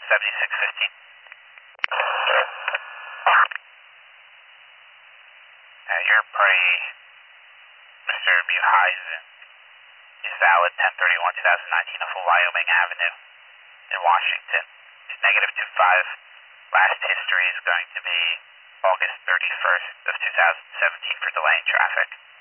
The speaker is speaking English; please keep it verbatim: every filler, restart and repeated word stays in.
seventy-six fifteen. Uh, your party, Mister Muheisen, is valid ten thirty-one twenty nineteen off of Wyoming Avenue in Washington. It's negative two five. Last history is going to be August thirty-first of two thousand seventeen for delay in traffic.